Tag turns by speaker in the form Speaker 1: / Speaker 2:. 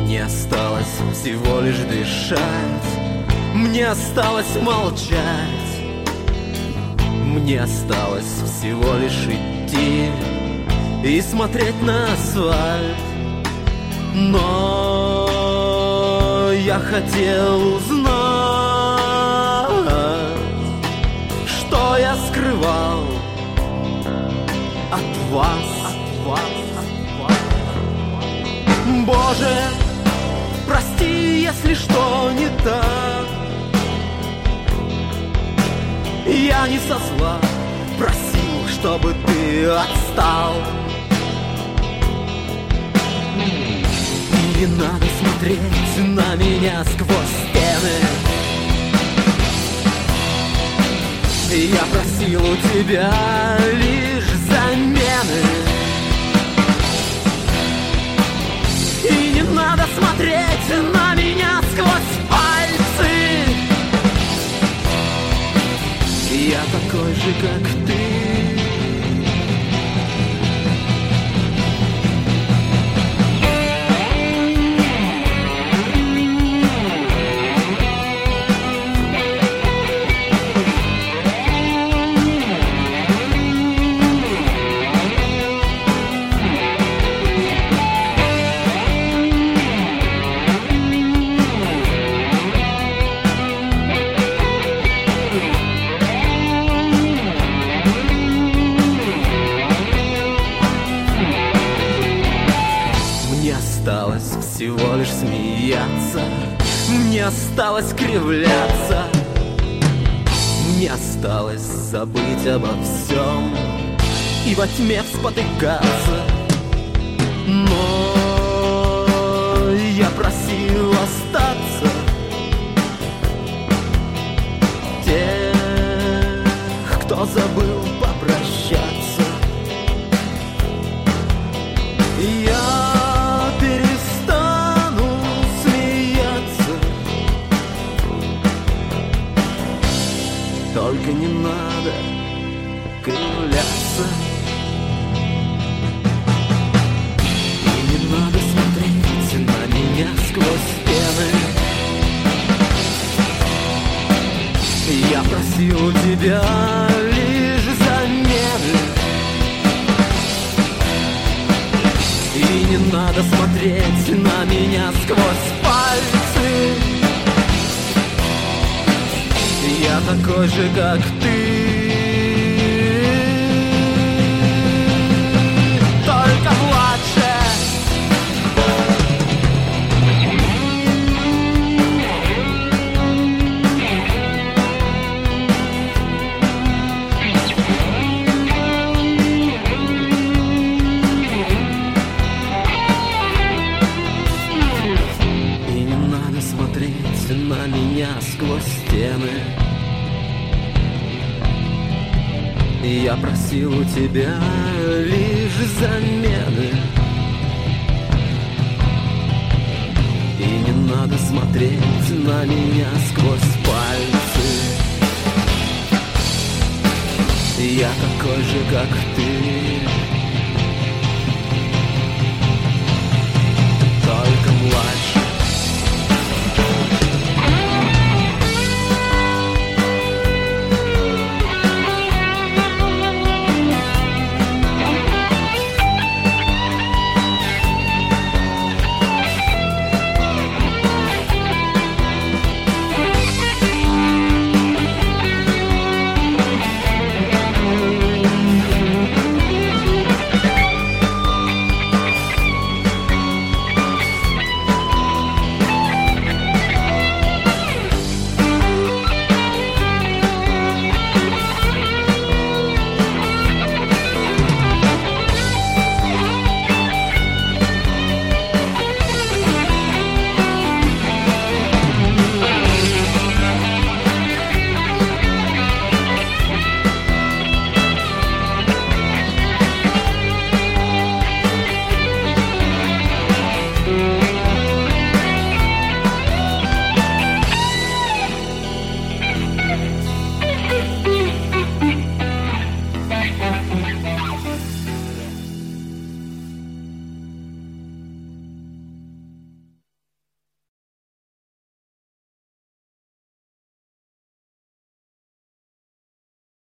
Speaker 1: Мне осталось всего лишь дышать, мне осталось молчать, мне осталось всего лишь идти и смотреть на асфальт. Но я хотел узнать, что я скрывал от вас. Боже, прости, если что не так. Я не со зла просил, чтобы ты отстал. И не надо смотреть на меня сквозь стены. Я просил у тебя лишь замены. И не надо смотреть на меня сквозь пальцы. Я такой же, как ты. Осталось всего лишь смеяться, мне осталось кривляться, мне осталось забыть обо всем и во тьме спотыкаться. Но я просил остаться тех, кто забыл попрощаться. Я только не надо кривляться. И не надо смотреть на меня сквозь стены. Я просил у тебя лишь замены. И не надо смотреть на меня сквозь пальцы. Я такой же, как ты. Только младше. И не надо смотреть на меня сквозь стены. Я просил у тебя лишь замены. И не надо смотреть на меня сквозь пальцы. Я такой же, как ты.